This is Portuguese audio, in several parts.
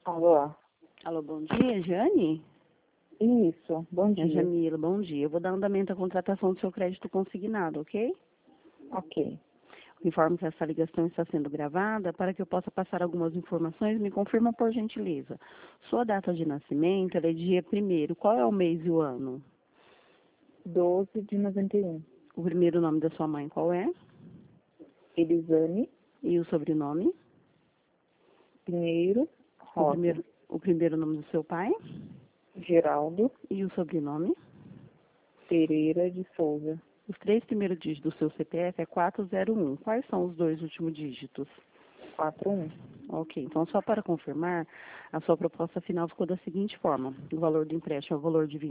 Alô? Alô, bom dia, Jane? Isso, bom É dia. Jamila, bom dia. Eu vou dar andamento à contratação do seu crédito consignado, ok? Ok. Informo que essa ligação está sendo gravada para que eu possa passar algumas informações. Me confirma, por gentileza. Sua data de nascimento ela é dia 1º. Qual é o mês e o ano? 12 de 91. O primeiro nome da sua mãe qual é? Elisane E o sobrenome? Pinheiro Rosa. O primeiro nome do seu pai? Geraldo E o sobrenome? Pereira de Souza. Os 3 primeiros dígitos do seu CPF é 401. Quais são os 2 últimos dígitos? 41. Ok, então só para confirmar, a sua proposta final ficou da seguinte forma: o valor do empréstimo é o valor de R$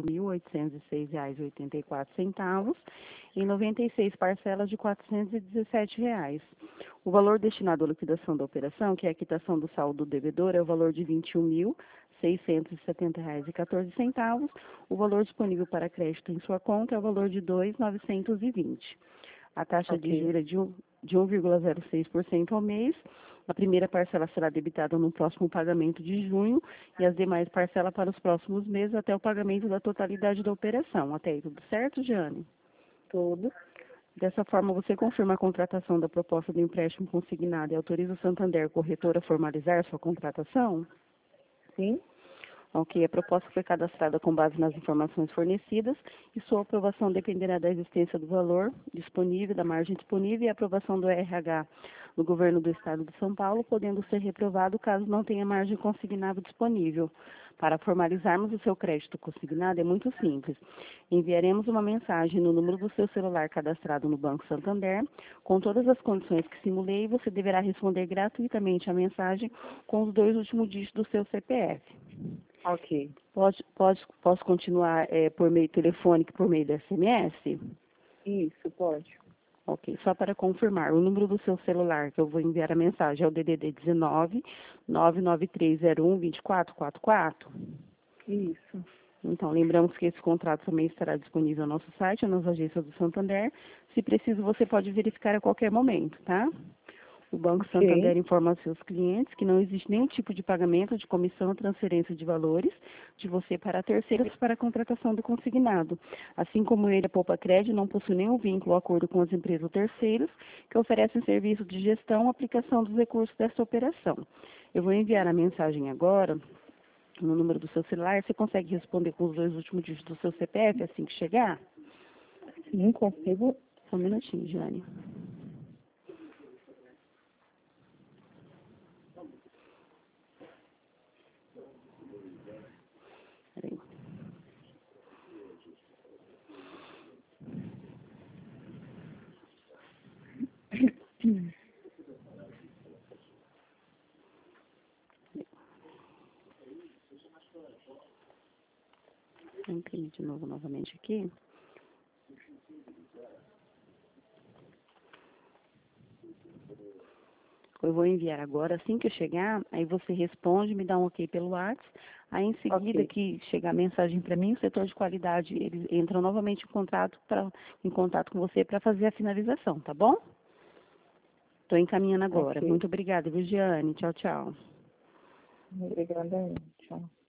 24.806,84 em 96 parcelas de R$ 417. O valor destinado à liquidação da operação, que é a quitação do saldo do devedor, é o valor de R$ 21.670,14. O valor disponível para crédito em sua conta é o valor de R$ 2.920. A taxa de Ok. juros é de 1,06% ao mês. A primeira parcela será debitada no próximo pagamento de junho e as demais parcelas para os próximos meses até o pagamento da totalidade da operação. Até aí, tudo certo, Jane? Tudo. Dessa forma, você confirma a contratação da proposta do empréstimo consignado e autoriza o Santander Corretora a formalizar sua contratação? Sim? Ok, a proposta foi cadastrada com base nas informações fornecidas e sua aprovação dependerá da existência do valor disponível, da margem disponível e aprovação do RH do Governo do Estado de São Paulo, podendo ser reprovado caso não tenha margem consignável disponível. Para formalizarmos o seu crédito consignado é muito simples. Enviaremos uma mensagem no número do seu celular cadastrado no Banco Santander, com todas as condições que simulei, e você deverá responder gratuitamente a mensagem com os 2 últimos dígitos do seu CPF. Ok. Posso continuar por meio telefônico, por meio do SMS? Isso, pode. Ok, só para confirmar, o número do seu celular que eu vou enviar a mensagem é o DDD 19 99301 2444. Isso. Então, lembramos que esse contrato também estará disponível no nosso site, nas agências do Santander. Se preciso, você pode verificar a qualquer momento, tá? O Banco Ok. Santander informa aos seus clientes que não existe nenhum tipo de pagamento de comissão ou transferência de valores de você para terceiros para a contratação do consignado. Assim como ele, a Poupa Crédito não possui nenhum vínculo ou acordo com as empresas ou terceiros que oferecem serviço de gestão ou aplicação dos recursos dessa operação. Eu vou enviar a mensagem agora no número do seu celular. Você consegue responder com os 2 últimos dígitos do seu CPF assim que chegar? Sim, consigo. Só um minutinho, Jane. Peraí. Vou imprimir de novo novamente aqui. Eu vou enviar agora, assim que eu chegar, aí você responde, me dá um ok pelo WhatsApp. Aí em seguida Ok. que chegar a mensagem para mim, o setor de qualidade, eles entram novamente em contato com você para fazer a finalização, tá bom? Estou encaminhando agora. Ok. Muito obrigada, Viviane. Tchau, tchau. Obrigada. Tchau.